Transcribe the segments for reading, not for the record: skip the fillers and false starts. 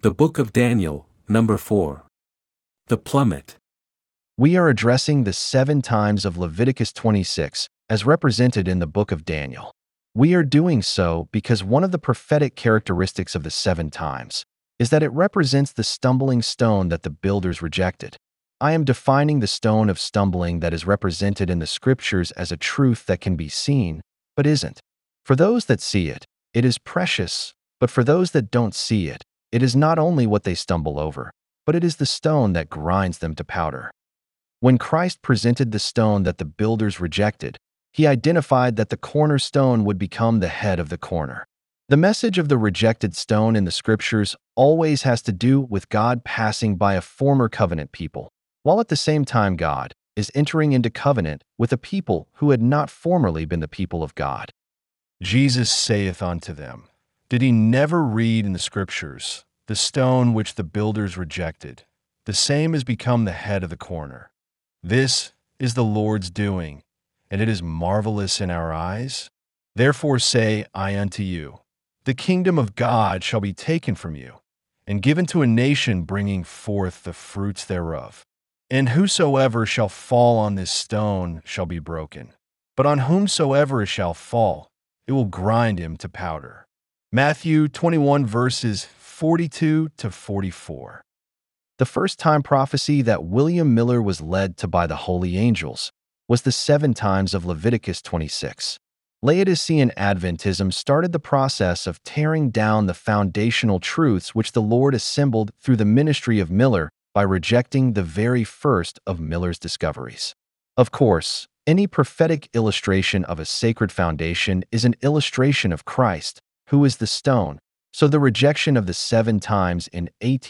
The Book of Daniel, number 4. The Plummet. We are addressing the 7 times of Leviticus 26 as represented in the book of Daniel. We are doing so because one of the prophetic characteristics of the 7 times is that it represents the stumbling stone that the builders rejected. I am defining the stone of stumbling that is represented in the scriptures as a truth that can be seen, but isn't. For those that see it, it is precious, but for those that don't see it, it is not only what they stumble over, but it is the stone that grinds them to powder. When Christ presented the stone that the builders rejected, he identified that the cornerstone would become the head of the corner. The message of the rejected stone in the scriptures always has to do with God passing by a former covenant people, while at the same time God is entering into covenant with a people who had not formerly been the people of God. Jesus saith unto them, Did he never read in the scriptures, the stone which the builders rejected, the same is become the head of the corner? This is the Lord's doing, and it is marvelous in our eyes. Therefore say I unto you, the kingdom of God shall be taken from you, and given to a nation bringing forth the fruits thereof. And whosoever shall fall on this stone shall be broken, but on whomsoever it shall fall, it will grind him to powder. Matthew 21 verses 42 to 44. The first time prophecy that William Miller was led to by the holy angels was the 7 times of Leviticus 26. Laodicean Adventism started the process of tearing down the foundational truths which the Lord assembled through the ministry of Miller by rejecting the very first of Miller's discoveries. Of course, any prophetic illustration of a sacred foundation is an illustration of Christ, who is the stone, so the rejection of the 7 times in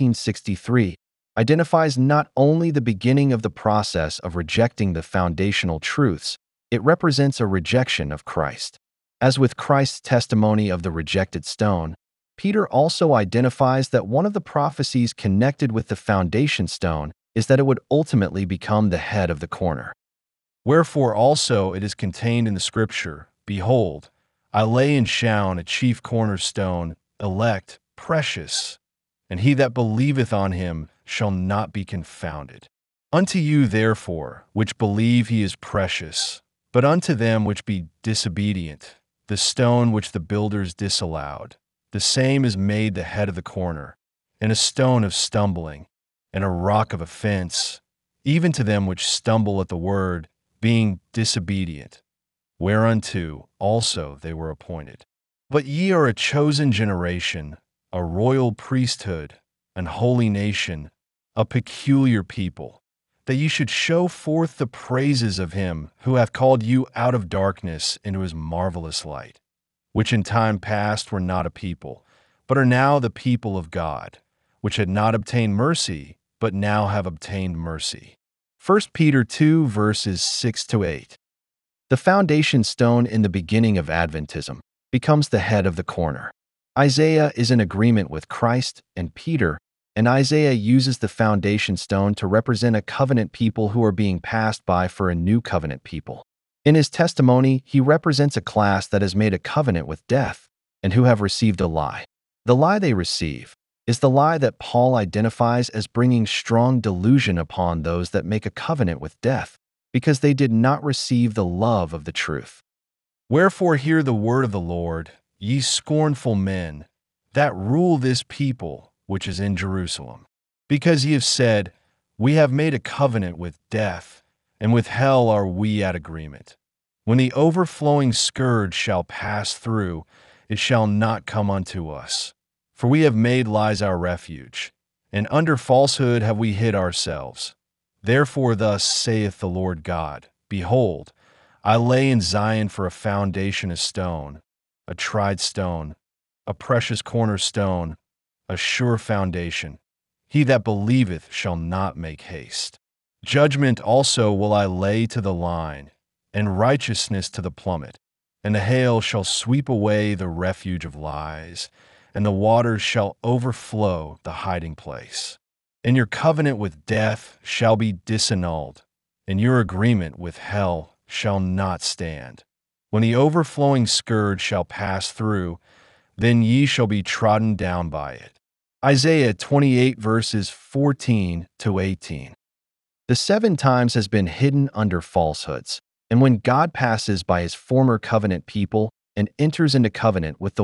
1863 identifies not only the beginning of the process of rejecting the foundational truths, it represents a rejection of Christ. As with Christ's testimony of the rejected stone, Peter also identifies that one of the prophecies connected with the foundation stone is that it would ultimately become the head of the corner. Wherefore also it is contained in the scripture, Behold, I lay in Shown a chief cornerstone, elect, precious, and he that believeth on him shall not be confounded. Unto you therefore, which believe he is precious, but unto them which be disobedient, the stone which the builders disallowed, the same is made the head of the corner, and a stone of stumbling, and a rock of offense, even to them which stumble at the word, being disobedient, whereunto also they were appointed. But ye are a chosen generation, a royal priesthood, an holy nation, a peculiar people, that ye should show forth the praises of him who hath called you out of darkness into his marvelous light, which in time past were not a people, but are now the people of God, which had not obtained mercy, but now have obtained mercy. 1 Peter 2 verses 6 to 8. The foundation stone in the beginning of Adventism becomes the head of the corner. Isaiah is in agreement with Christ and Peter, and Isaiah uses the foundation stone to represent a covenant people who are being passed by for a new covenant people. In his testimony, he represents a class that has made a covenant with death and who have received a lie. The lie they receive is the lie that Paul identifies as bringing strong delusion upon those that make a covenant with death, because they did not receive the love of the truth. Wherefore hear the word of the Lord, ye scornful men, that rule this people which is in Jerusalem. Because ye have said, We have made a covenant with death, and with hell are we at agreement. When the overflowing scourge shall pass through, it shall not come unto us. For we have made lies our refuge, and under falsehood have we hid ourselves. Therefore thus saith the Lord God, Behold, I lay in Zion for a foundation a stone, a tried stone, a precious cornerstone, a sure foundation. He that believeth shall not make haste. Judgment also will I lay to the line, and righteousness to the plummet. And the hail shall sweep away the refuge of lies, and the waters shall overflow the hiding place. And your covenant with death shall be disannulled, and your agreement with hell shall not stand. When the overflowing scourge shall pass through, then ye shall be trodden down by it. Isaiah 28 verses 14 to 18. The 7 times has been hidden under falsehoods, and when God passes by his former covenant people and enters into covenant with the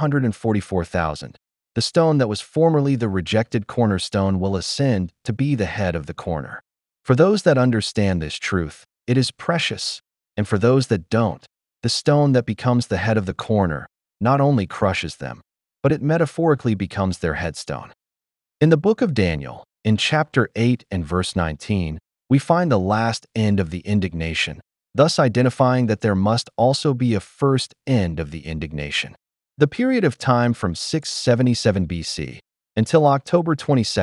144,000, the stone that was formerly the rejected cornerstone will ascend to be the head of the corner. For those that understand this truth, it is precious, and for those that don't, the stone that becomes the head of the corner not only crushes them, but it metaphorically becomes their headstone. In the book of Daniel, in chapter 8 and verse 19, we find the last end of the indignation, thus identifying that there must also be a first end of the indignation. The period of time from 677 BC until October 22,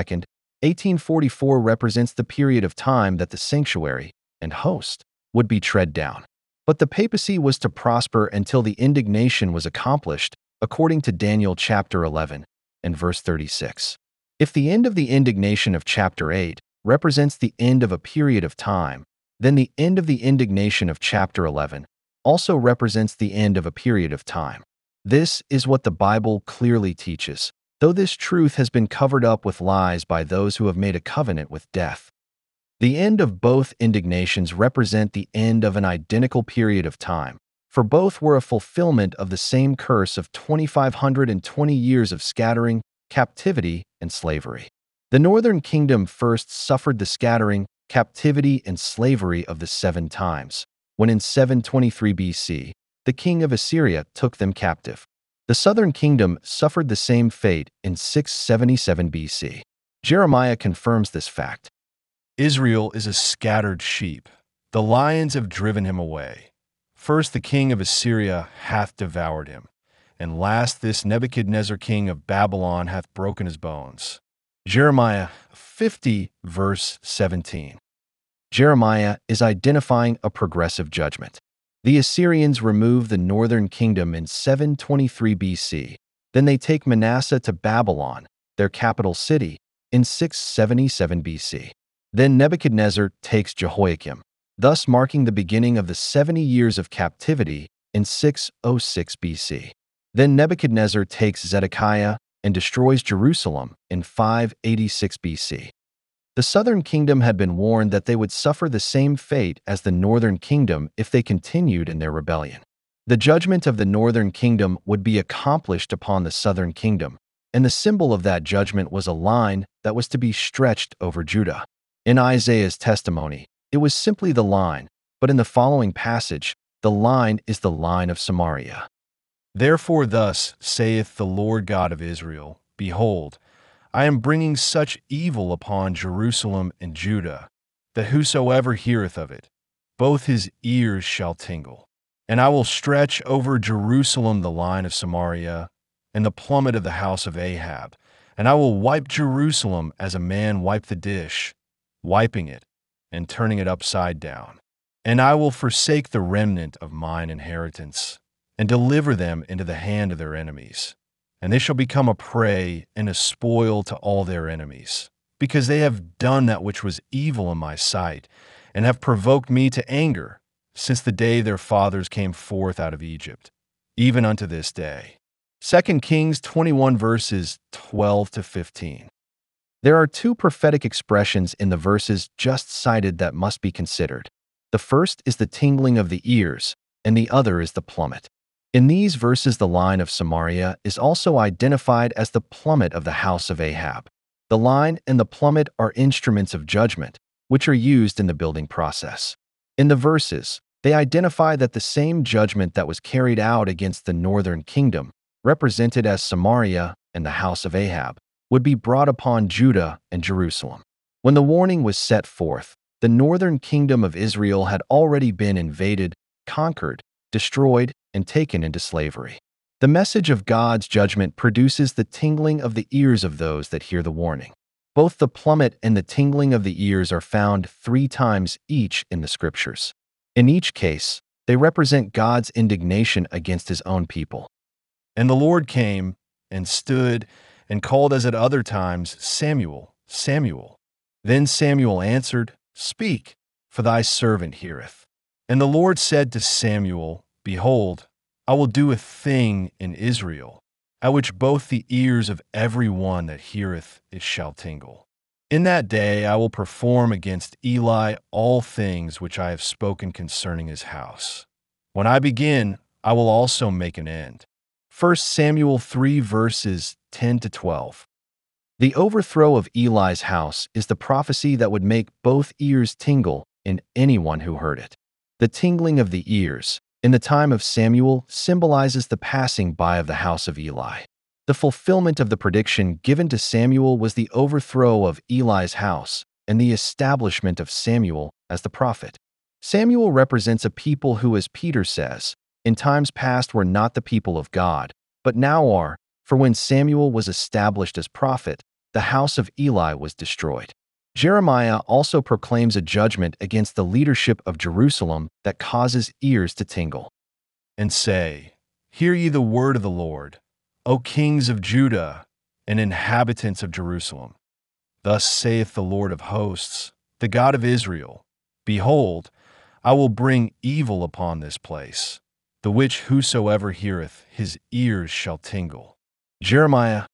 1844 represents the period of time that the sanctuary and host would be tread down. But the papacy was to prosper until the indignation was accomplished, according to Daniel chapter 11 and verse 36. If the end of the indignation of chapter 8 represents the end of a period of time, then the end of the indignation of chapter 11 also represents the end of a period of time. This is what the Bible clearly teaches, though this truth has been covered up with lies by those who have made a covenant with death. The end of both indignations represent the end of an identical period of time, for both were a fulfillment of the same curse of 2,520 years of scattering, captivity, and slavery. The northern kingdom first suffered the scattering, captivity, and slavery of the 7 times, when in 723 BC, the king of Assyria took them captive. The southern kingdom suffered the same fate in 677 BC. Jeremiah confirms this fact. Israel is a scattered sheep. The lions have driven him away. First the king of Assyria hath devoured him, and last this Nebuchadnezzar king of Babylon hath broken his bones. Jeremiah 50 verse 17. Jeremiah is identifying a progressive judgment. The Assyrians remove the northern kingdom in 723 BC. Then they take Manasseh to Babylon, their capital city, in 677 BC. Then Nebuchadnezzar takes Jehoiakim, thus marking the beginning of the 70 years of captivity in 606 BC. Then Nebuchadnezzar takes Zedekiah and destroys Jerusalem in 586 BC. The southern kingdom had been warned that they would suffer the same fate as the northern kingdom if they continued in their rebellion. The judgment of the northern kingdom would be accomplished upon the southern kingdom, and the symbol of that judgment was a line that was to be stretched over Judah. In Isaiah's testimony, it was simply the line, but in the following passage, the line is the line of Samaria. Therefore thus saith the Lord God of Israel, Behold, I am bringing such evil upon Jerusalem and Judah, that whosoever heareth of it, both his ears shall tingle. And I will stretch over Jerusalem the line of Samaria, and the plummet of the house of Ahab, and I will wipe Jerusalem as a man wiped the dish, wiping it and turning it upside down. And I will forsake the remnant of mine inheritance, and deliver them into the hand of their enemies. And they shall become a prey and a spoil to all their enemies, because they have done that which was evil in my sight, and have provoked me to anger, since the day their fathers came forth out of Egypt, even unto this day. 2 Kings 21 verses 12 to 15. There are 2 prophetic expressions in the verses just cited that must be considered. The first is the tingling of the ears, and the other is the plummet. In these verses, the line of Samaria is also identified as the plummet of the house of Ahab. The line and the plummet are instruments of judgment, which are used in the building process. In the verses, they identify that the same judgment that was carried out against the northern kingdom, represented as Samaria and the house of Ahab, would be brought upon Judah and Jerusalem. When the warning was set forth, the northern kingdom of Israel had already been invaded, conquered, destroyed, and taken into slavery. The message of God's judgment produces the tingling of the ears of those that hear the warning. Both the plummet and the tingling of the ears are found 3 times each in the Scriptures. In each case, they represent God's indignation against his own people. And the Lord came and stood and called as at other times, Samuel, Samuel. Then Samuel answered, Speak, for thy servant heareth. And the Lord said to Samuel, Behold, I will do a thing in Israel, at which both the ears of every one that heareth it shall tingle. In that day I will perform against Eli all things which I have spoken concerning his house. When I begin, I will also make an end. 1 Samuel 3 verses 10 to 12. The overthrow of Eli's house is the prophecy that would make both ears tingle in anyone who heard it. The tingling of the ears, in the time of Samuel, symbolizes the passing by of the house of Eli. The fulfillment of the prediction given to Samuel was the overthrow of Eli's house and the establishment of Samuel as the prophet. Samuel represents a people who, as Peter says, in times past were not the people of God, but now are, for when Samuel was established as prophet, the house of Eli was destroyed. Jeremiah also proclaims a judgment against the leadership of Jerusalem that causes ears to tingle. And say, Hear ye the word of the Lord, O kings of Judah and inhabitants of Jerusalem. Thus saith the Lord of hosts, the God of Israel, Behold, I will bring evil upon this place, the which whosoever heareth his ears shall tingle. Jeremiah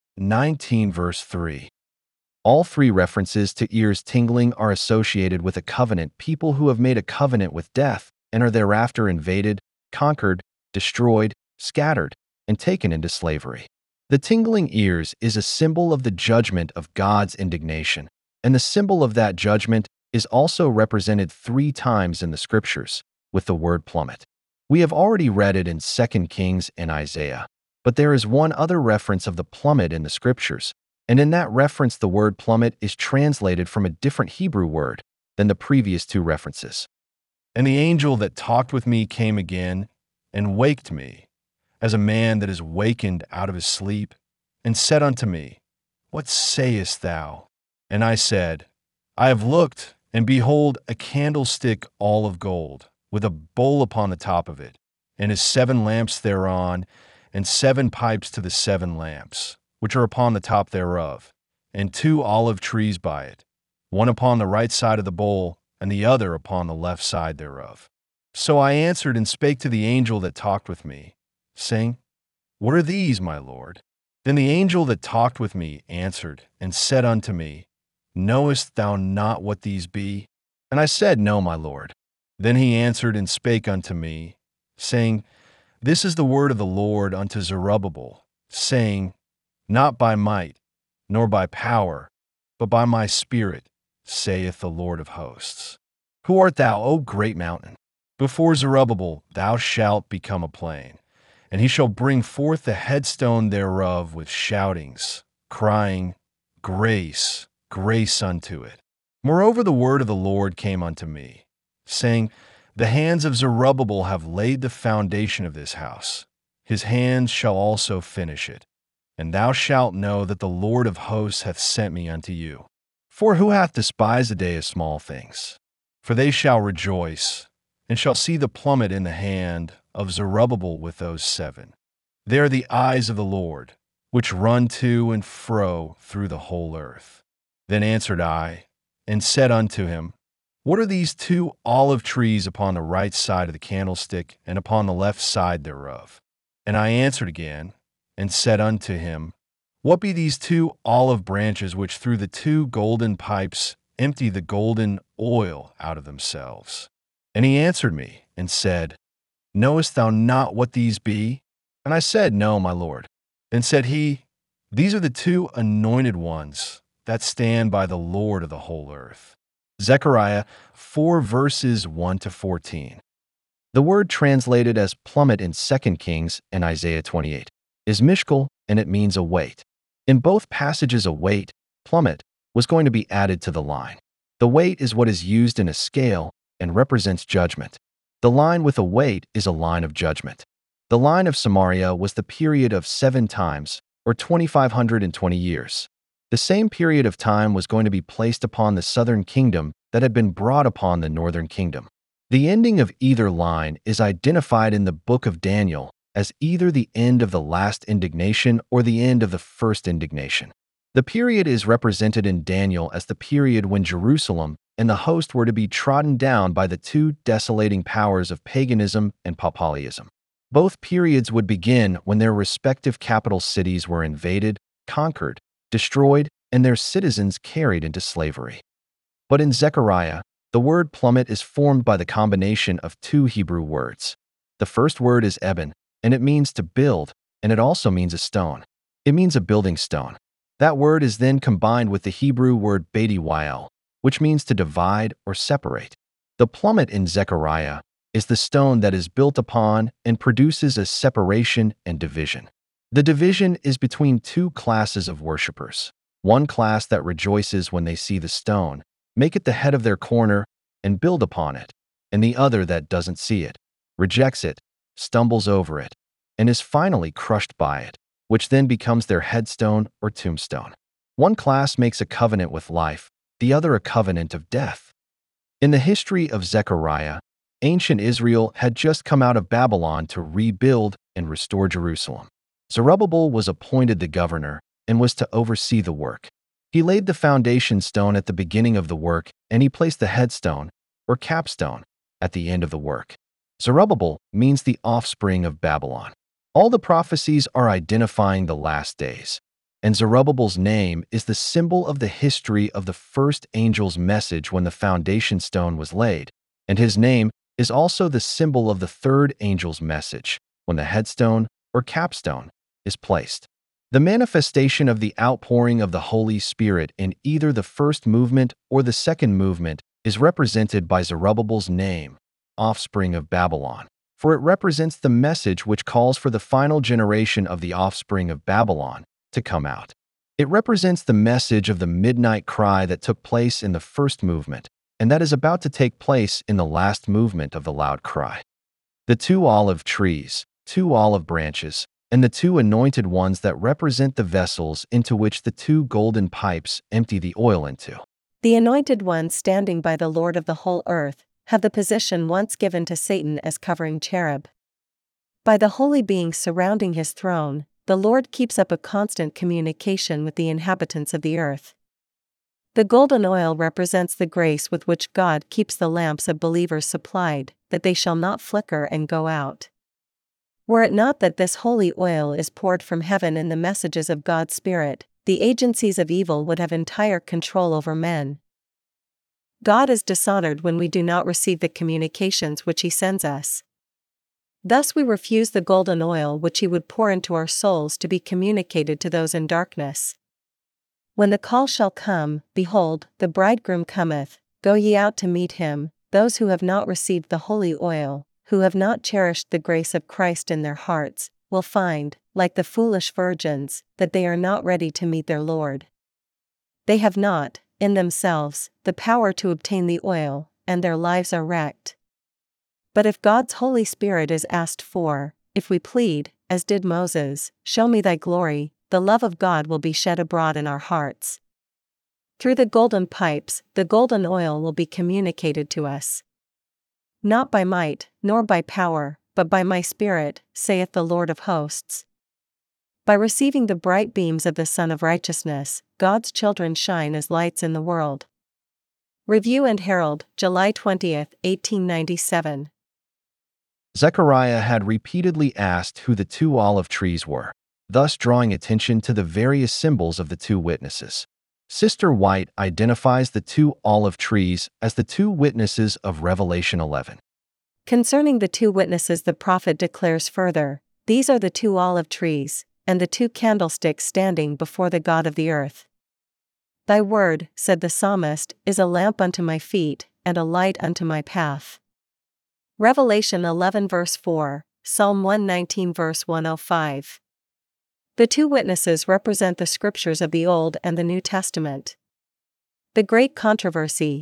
19 verse 3. All three references to ears tingling are associated with a covenant, people who have made a covenant with death and are thereafter invaded, conquered, destroyed, scattered, and taken into slavery. The tingling ears is a symbol of the judgment of God's indignation, and the symbol of that judgment is also represented 3 times in the scriptures with the word plummet. We have already read it in 2 Kings and Isaiah, but there is one other reference of the plummet in the scriptures, and in that reference the word plummet is translated from a different Hebrew word than the previous 2 references. And the angel that talked with me came again and waked me, as a man that is wakened out of his sleep, and said unto me, What sayest thou? And I said, I have looked, and behold, a candlestick all of gold, with a bowl upon the top of it, and his 7 lamps thereon, and 7 pipes to the 7 lamps, which are upon the top thereof, and 2 olive trees by it, one upon the right side of the bowl, and the other upon the left side thereof. So I answered and spake to the angel that talked with me, saying, What are these, my Lord? Then the angel that talked with me answered and said unto me, Knowest thou not what these be? And I said, No, my Lord. Then he answered and spake unto me, saying, This is the word of the Lord unto Zerubbabel, saying, Not by might, nor by power, but by my Spirit, saith the Lord of hosts. Who art thou, O great mountain? Before Zerubbabel thou shalt become a plain, and he shall bring forth the headstone thereof with shoutings, crying, Grace, grace unto it. Moreover, the word of the Lord came unto me, saying, The hands of Zerubbabel have laid the foundation of this house. His hands shall also finish it. And thou shalt know that the Lord of hosts hath sent me unto you. For who hath despised the day of small things? For they shall rejoice, and shall see the plummet in the hand of Zerubbabel with those 7. They are the eyes of the Lord, which run to and fro through the whole earth. Then answered I, and said unto him, What are these 2 olive trees upon the right side of the candlestick, and upon the left side thereof? And I answered again, and said unto him, What be these 2 olive branches which through the 2 golden pipes empty the golden oil out of themselves? And he answered me, and said, Knowest thou not what these be? And I said, No, my Lord. Then said he, These are the 2 anointed ones that stand by the Lord of the whole earth. Zechariah 4 verses 1 to 14. The word translated as plummet in 2 Kings and Isaiah 28 is mishkal, and it means a weight. In both passages, a weight, plummet, was going to be added to the line. The weight is what is used in a scale and represents judgment. The line with a weight is a line of judgment. The line of Samaria was the period of 7 times, or 2,520 years. The same period of time was going to be placed upon the southern kingdom that had been brought upon the northern kingdom. The ending of either line is identified in the book of Daniel as either the end of the last indignation or the end of the first indignation. The period is represented in Daniel as the period when Jerusalem and the host were to be trodden down by the 2 desolating powers of paganism and polytheism. Both periods would begin when their respective capital cities were invaded, conquered, destroyed, and their citizens carried into slavery. But in Zechariah, the word plummet is formed by the combination of two Hebrew words. The first word is eben, and it means to build, and it also means a stone. It means a building stone. That word is then combined with the Hebrew word bediwael, which means to divide or separate. The plummet in Zechariah is the stone that is built upon and produces a separation and division. The division is between two classes of worshipers. One class that rejoices when they see the stone, make it the head of their corner, and build upon it, and the other that doesn't see it, rejects it, stumbles over it, and is finally crushed by it, which then becomes their headstone or tombstone. One class makes a covenant with life, the other a covenant of death. In the history of Zechariah, ancient Israel had just come out of Babylon to rebuild and restore Jerusalem. Zerubbabel was appointed the governor and was to oversee the work. He laid the foundation stone at the beginning of the work, and he placed the headstone, or capstone, at the end of the work. Zerubbabel means the offspring of Babylon. All the prophecies are identifying the last days, and Zerubbabel's name is the symbol of the history of the first angel's message when the foundation stone was laid, and his name is also the symbol of the third angel's message when the headstone, or capstone, is placed. The manifestation of the outpouring of the Holy Spirit in either the first movement or the second movement is represented by Zerubbabel's name, offspring of Babylon, for it represents the message which calls for the final generation of the offspring of Babylon to come out. It represents the message of the midnight cry that took place in the first movement, and that is about to take place in the last movement of the loud cry. The two olive trees, two olive branches, and the two anointed ones that represent the vessels into which the two golden pipes empty the oil into. The anointed ones standing by the Lord of the whole earth have the position once given to Satan as covering cherub. By the holy beings surrounding his throne, the Lord keeps up a constant communication with the inhabitants of the earth. The golden oil represents the grace with which God keeps the lamps of believers supplied, that they shall not flicker and go out. Were it not that this holy oil is poured from heaven in the messages of God's Spirit, the agencies of evil would have entire control over men. God is dishonored when we do not receive the communications which He sends us. Thus we refuse the golden oil which He would pour into our souls to be communicated to those in darkness. When the call shall come, behold, the bridegroom cometh, go ye out to meet him. Those who have not received the holy oil, who have not cherished the grace of Christ in their hearts, will find, like the foolish virgins, that they are not ready to meet their Lord. They have not, in themselves, the power to obtain the oil, and their lives are wrecked. But if God's Holy Spirit is asked for, if we plead, as did Moses, show me thy glory, the love of God will be shed abroad in our hearts. Through the golden pipes, the golden oil will be communicated to us. Not by might, nor by power, but by my Spirit, saith the Lord of hosts. By receiving the bright beams of the Sun of Righteousness, God's children shine as lights in the world. Review and Herald, July 20, 1897. Zechariah had repeatedly asked who the two olive trees were, thus drawing attention to the various symbols of the two witnesses. Sister White identifies the two olive trees as the two witnesses of Revelation 11. Concerning the two witnesses, the prophet declares further, these are the two olive trees, and the two candlesticks standing before the God of the earth. Thy word, said the psalmist, is a lamp unto my feet, and a light unto my path. Revelation 11 verse 4, Psalm 119 verse 105. The two witnesses represent the scriptures of the Old and the New Testament. The Great Controversy,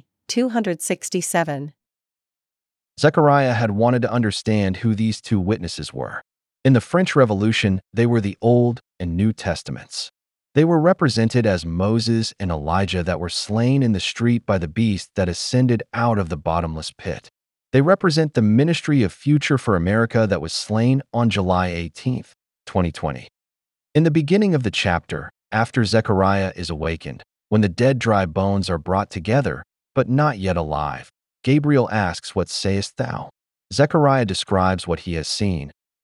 267. Zechariah had wanted to understand who these two witnesses were. In the French Revolution, they were the Old and New Testaments. They were represented as Moses and Elijah that were slain in the street by the beast that ascended out of the bottomless pit. They represent the ministry of Future for America that was slain on July 18, 2020. In the beginning of the chapter, after Zechariah is awakened, when the dead dry bones are brought together, but not yet alive, Gabriel asks, what sayest thou? Zechariah describes what he has seen,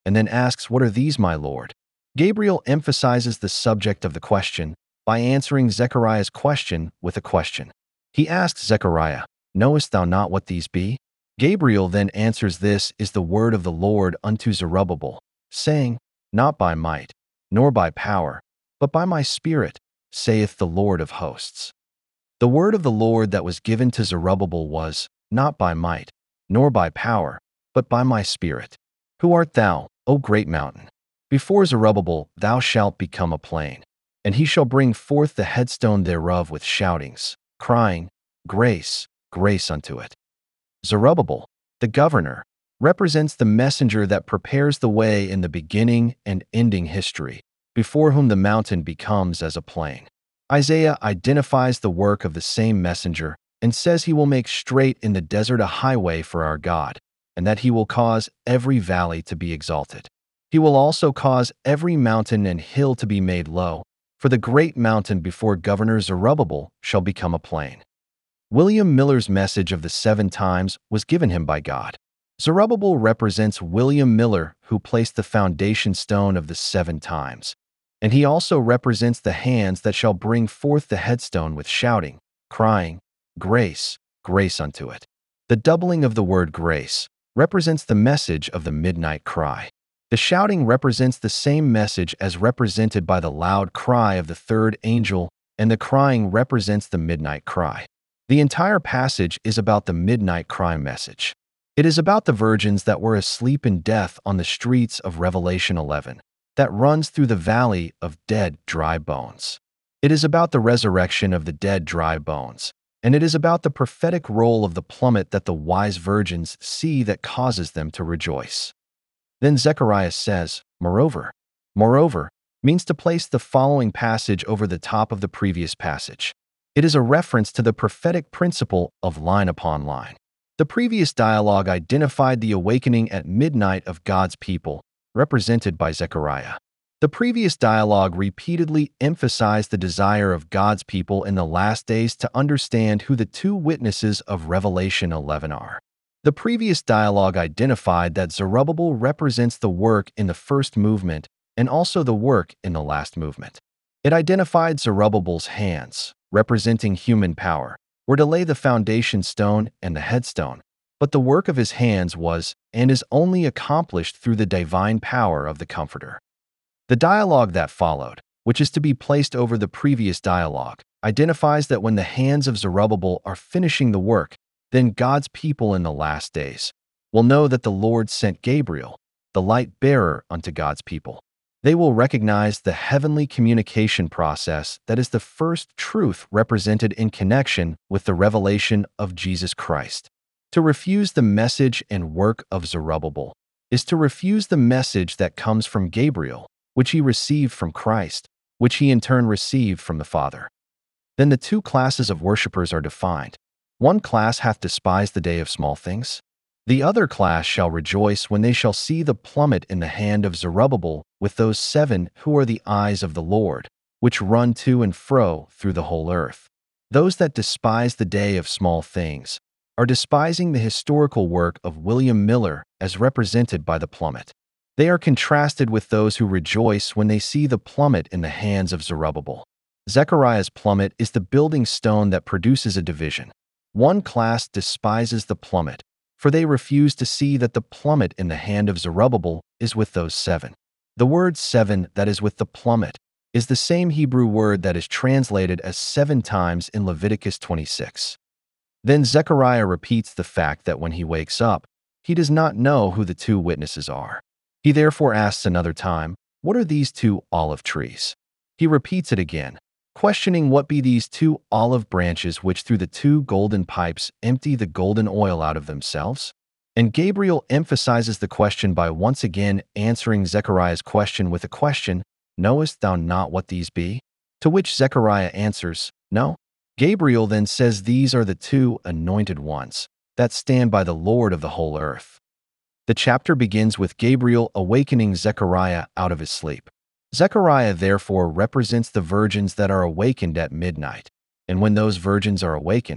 and then asks, "What are these, my Lord?" Gabriel emphasizes the subject of the question by answering Zechariah's question with a question. He asks Zechariah, "Knowest thou not what these be?" Gabriel then answers, "This is the word of the Lord unto Zerubbabel, saying, Not by might, nor by power, but by my Spirit, saith the Lord of hosts." The word of the Lord that was given to Zerubbabel was, "Not by might, nor by power, but by my Spirit." Who art thou, O great mountain? Before Zerubbabel thou shalt become a plain, and he shall bring forth the headstone thereof with shoutings, crying, "Grace, grace unto it." Zerubbabel, the governor, represents the messenger that prepares the way in the beginning and ending history, before whom the mountain becomes as a plain. Isaiah identifies the work of the same messenger and says he will make straight in the desert a highway for our God, and that he will cause every valley to be exalted. He will also cause every mountain and hill to be made low, for the great mountain before Governor Zerubbabel shall become a plain. William Miller's message of the 7 times was given him by God. Zerubbabel represents William Miller, who placed the foundation stone of the 7 times, and he also represents the hands that shall bring forth the headstone with shouting, crying, "Grace, grace unto it." The doubling of the word grace represents the message of the midnight cry. The shouting represents the same message as represented by the loud cry of the 3rd angel, and the crying represents the midnight cry. The entire passage is about the midnight cry message. It is about the virgins that were asleep in death on the streets of Revelation 11, that runs through the valley of dead, dry bones. It is about the resurrection of the dead, dry bones, and it is about the prophetic role of the plummet that the wise virgins see that causes them to rejoice. Then Zechariah says, Moreover. Moreover means to place the following passage over the top of the previous passage. It is a reference to the prophetic principle of line upon line. The previous dialogue identified the awakening at midnight of God's people, represented by Zechariah. The previous dialogue repeatedly emphasized the desire of God's people in the last days to understand who the 2 witnesses of Revelation 11 are. The previous dialogue identified that Zerubbabel represents the work in the first movement and also the work in the last movement. It identified Zerubbabel's hands, representing human power, were to lay the foundation stone and the headstone, but the work of his hands was and is only accomplished through the divine power of the Comforter. The dialogue that followed, which is to be placed over the previous dialogue, identifies that when the hands of Zerubbabel are finishing the work, then God's people in the last days will know that the Lord sent Gabriel, the light bearer unto God's people. They will recognize the heavenly communication process that is the first truth represented in connection with the revelation of Jesus Christ. To refuse the message and work of Zerubbabel is to refuse the message that comes from Gabriel, which he received from Christ, which he in turn received from the Father. Then the 2 classes of worshippers are defined. One class hath despised the day of small things. The other class shall rejoice when they shall see the plummet in the hand of Zerubbabel with those 7 who are the eyes of the Lord, which run to and fro through the whole earth. Those that despise the day of small things are despising the historical work of William Miller as represented by the plummet. They are contrasted with those who rejoice when they see the plummet in the hands of Zerubbabel. Zechariah's plummet is the building stone that produces a division. One class despises the plummet, for they refuse to see that the plummet in the hand of Zerubbabel is with those 7. The word 7 that is with the plummet is the same Hebrew word that is translated as 7 times in Leviticus 26. Then Zechariah repeats the fact that when he wakes up, he does not know who the 2 witnesses are. He therefore asks another time, "What are these 2 olive trees?" He repeats it again, questioning what be these 2 olive branches which through the 2 golden pipes empty the golden oil out of themselves? And Gabriel emphasizes the question by once again answering Zechariah's question with a question, "Knowest thou not what these be?" To which Zechariah answers, "No." Gabriel then says these are the 2 anointed ones that stand by the Lord of the whole earth. The chapter begins with Gabriel awakening Zechariah out of his sleep. Zechariah therefore represents the virgins that are awakened at midnight, and when those virgins are awakened,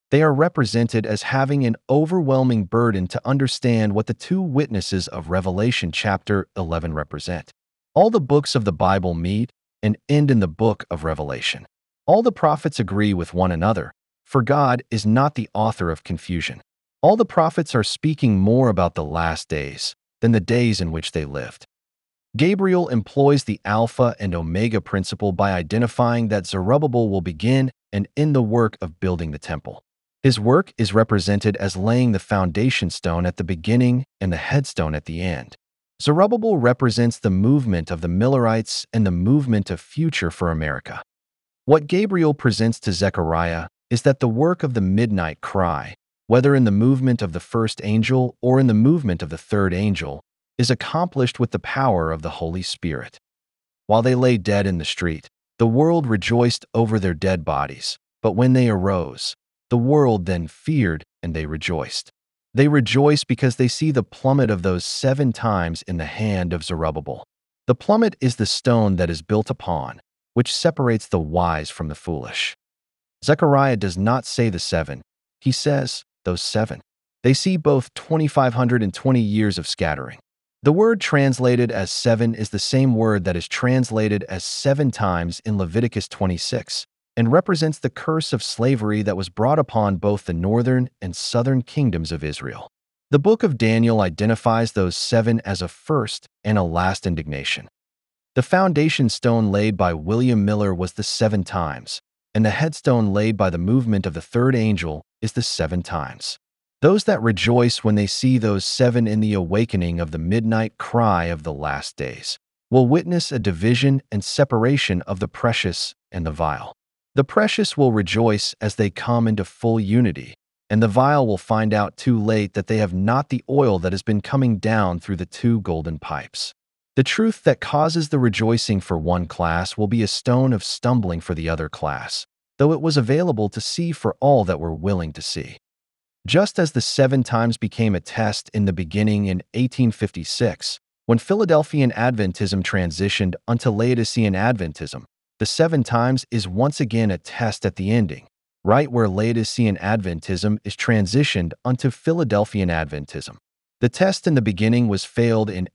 They are represented as having an overwhelming burden to understand what the two witnesses of Revelation chapter 11 represent. All the books of the Bible meet and end in the book of Revelation. All the prophets agree with one another, for God is not the author of confusion. All the prophets are speaking more about the last days than the days in which they lived. Gabriel employs the Alpha and Omega principle by identifying that Zerubbabel will begin and end the work of building the temple. His work is represented as laying the foundation stone at the beginning and the headstone at the end. Zerubbabel represents the movement of the Millerites and the movement of future for America. What Gabriel presents to Zechariah is that the work of the midnight cry, whether in the movement of the first angel or in the movement of the third angel, is accomplished with the power of the Holy Spirit. While they lay dead in the street, the world rejoiced over their dead bodies, but when they arose, the world then feared and they rejoiced. They rejoice because they see the plummet of those 7 times in the hand of Zerubbabel. The plummet is the stone that is built upon, which separates the wise from the foolish. Zechariah does not say the 7, he says, those 7. They see both 2,520 years of scattering. The word translated as 7 is the same word that is translated as 7 times in Leviticus 26, and represents the curse of slavery that was brought upon both the northern and southern kingdoms of Israel. The book of Daniel identifies those 7 as a first and a last indignation. The foundation stone laid by William Miller was the 7 times, and the headstone laid by the movement of the third angel is the 7 times. Those that rejoice when they see those 7 in the awakening of the midnight cry of the last days will witness a division and separation of the precious and the vile. The precious will rejoice as they come into full unity, and the vile will find out too late that they have not the oil that has been coming down through the 2 golden pipes. The truth that causes the rejoicing for one class will be a stone of stumbling for the other class, though it was available to see for all that were willing to see. Just as the 7 times became a test in the beginning in 1856, when Philadelphian Adventism transitioned unto Laodicean Adventism, the 7 times is once again a test at the ending, right where Laodicean Adventism is transitioned unto Philadelphian Adventism. The test in the beginning was failed in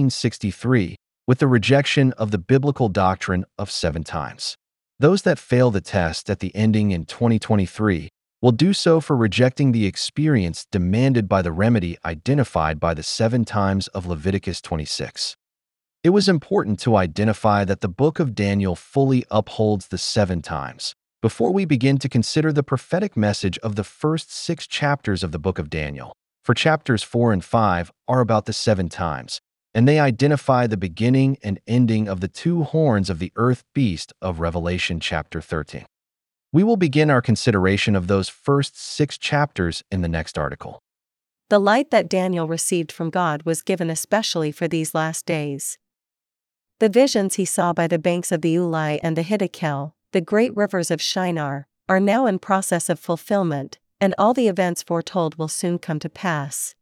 1863 with the rejection of the biblical doctrine of 7 times. Those that fail the test at the ending in 2023 will do so for rejecting the experience demanded by the remedy identified by the 7 times of Leviticus 26. It was important to identify that the book of Daniel fully upholds the 7 times before we begin to consider the prophetic message of the first 6 chapters of the book of Daniel, for chapters 4 and 5 are about the 7 times, and they identify the beginning and ending of the 2 horns of the earth beast of Revelation chapter 13. We will begin our consideration of those first 6 chapters in the next article. The light that Daniel received from God was given especially for these last days. The visions he saw by the banks of the Ulai and the Hiddekel, the great rivers of Shinar, are now in process of fulfillment, and all the events foretold will soon come to pass.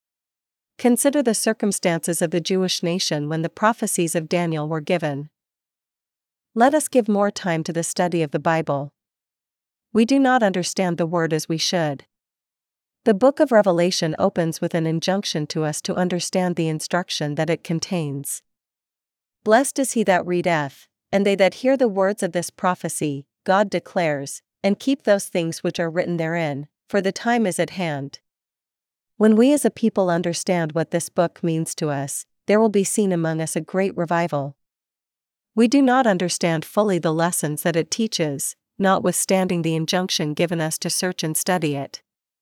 Consider the circumstances of the Jewish nation when the prophecies of Daniel were given. Let us give more time to the study of the Bible. We do not understand the word as we should. The book of Revelation opens with an injunction to us to understand the instruction that it contains. Blessed is he that readeth, and they that hear the words of this prophecy, God declares, and keep those things which are written therein, for the time is at hand. When we as a people understand what this book means to us, there will be seen among us a great revival. We do not understand fully the lessons that it teaches, notwithstanding the injunction given us to search and study it.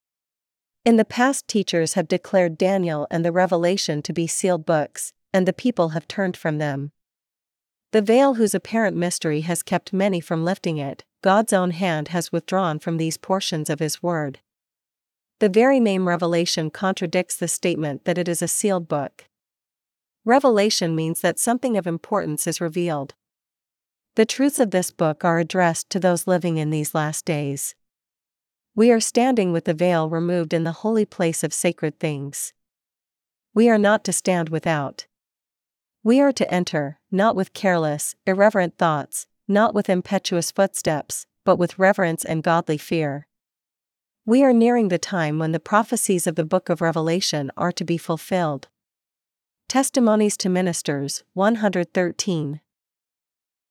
In the past, teachers have declared Daniel and the Revelation to be sealed books, and the people have turned from them. The veil whose apparent mystery has kept many from lifting it, God's own hand has withdrawn from these portions of His Word. The very name Revelation contradicts the statement that it is a sealed book. Revelation means that something of importance is revealed. The truths of this book are addressed to those living in these last days. We are standing with the veil removed in the holy place of sacred things. We are not to stand without. We are to enter, not with careless, irreverent thoughts, not with impetuous footsteps, but with reverence and godly fear. We are nearing the time when the prophecies of the book of Revelation are to be fulfilled. Testimonies to Ministers, 113.